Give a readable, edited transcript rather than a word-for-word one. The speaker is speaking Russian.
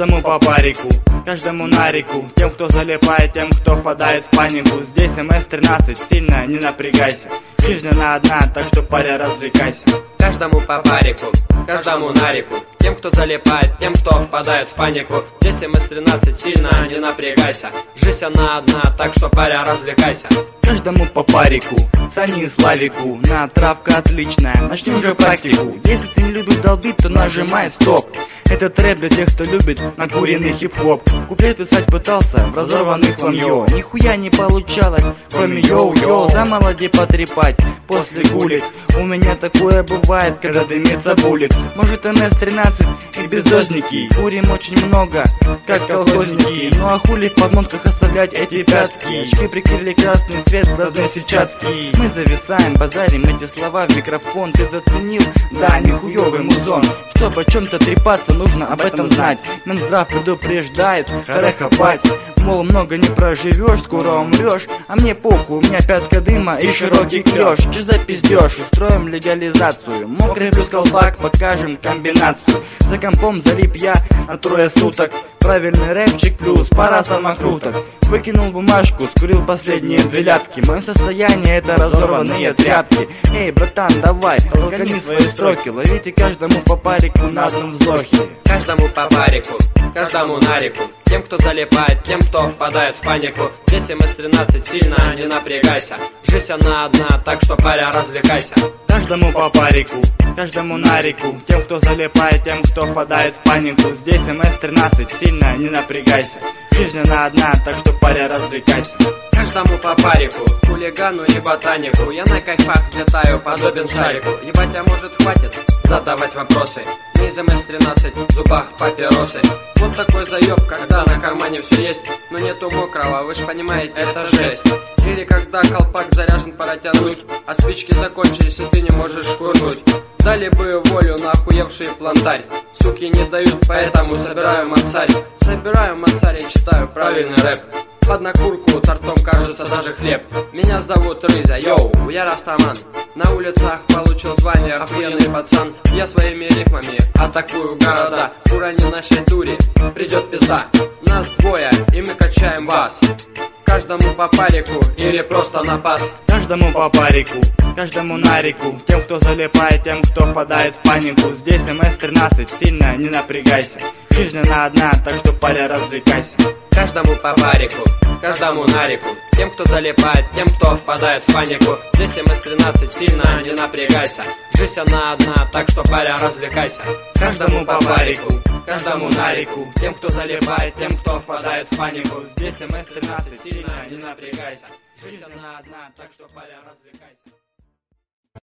Каждому по парику, каждому на реку. Тем, кто залипает, тем, кто впадает в панику. Здесь МС-13, сильно не напрягайся. Жизнь она одна, так что, паря, развлекайся. Каждому по парику, каждому на реку. Тем, кто залипает, тем, кто впадает в панику. Здесь МС-13, сильно не напрягайся. Жизнь она одна, так что, паря, развлекайся. Каждому по парику, Сане и Славику. На, травка отличная, начни уже практику. Если ты не любишь долбить, то нажимай стоп. Этот рэп для тех, кто любит накуренный хип-хоп. Куплет писать пытался в разорванных ламьё. Нихуя не получалось, кроме йоу-йоу. За молодей потрепать после гулик. У меня такое бывает, когда дымится булик. Может МС-13 и бездозники. Курим очень много, как колхозники. Ну а хули в подмонках оставлять эти пятки? Очки прикрыли красный цвет, глазные сетчатки. Мы зависаем, базарим эти слова в микрофон. Ты заценил? Да, нихуёвый музон. Чтобы о чем-то трепаться, нужно об этом знать. Минздрав предупреждает, харе копать. Мол, много не проживешь, скоро умрешь. А мне похуй, у меня пятка дыма и широкий клёш. Че за пиздёж, устроим легализацию. Мокрый плюс колпак, покажем комбинацию. За компом залип я на 3 суток. Правильный рэпчик плюс пара самокруток. Выкинул бумажку, скурил последние 2 лятки. Мое состояние это разорванные тряпки. Эй, братан, давай, толкани свои строки. Ловите каждому по парику на одном вздохе. Каждому по парику, каждому на реку. Тем, кто залипает, тем, кто впадает в панику. Здесь МС-13, сильно не напрягайся. Жизнь она одна, так что, паря, развлекайся. Каждому по парику, каждому на реку. Тем, кто залипает, тем, кто впадает в панику. Здесь МС-13, сильно не напрягайся. Жизнь она одна, так что, паря, развлекайся. Каждому по парику, хулигану и ботанику. Я на кайфах летаю, подобен шарику. Ебать, а может хватит задавать вопросы? Не из МС-13, в зубах папиросы. Вот такой заеб, когда на кармане все есть, но нету мокрого, вы ж понимаете, это жесть. Или когда колпак заряжен, пора тянуть, а спички закончились и ты не можешь курнуть. Дали бы волю на охуевший плантарь. Суки не дают, поэтому собираю мансарь. Собираю мансарь и читаю правильный рэп. Под накурку тортом кажется даже хлеб. Меня зовут Рыза, йоу, я Растаман. На улицах получил звание охуенный пацан. Я своими рифмами атакую города. Урони нашей дури, придет пизда. Нас 2, и мы качаем вас. Каждому по парику или просто на пас. Каждому по парику, каждому на реку. Тем, кто залипает, тем, кто впадает в панику. Здесь МС-13, сильно не напрягайся. Жизнь она одна, так что, паря, развлекайся. Каждому по парику, каждому на реку. Тем, кто залипает, тем, кто впадает в панику. Здесь МС-13, сильно не напрягайся. Жизнь она одна, так что, паря, развлекайся. Каждому по парику, каждому на реку. Тем, кто залипает, тем, кто впадает в панику. Здесь МС-13, сильно не напрягайся. Жизнь она одна, так что, паря, развлекайся.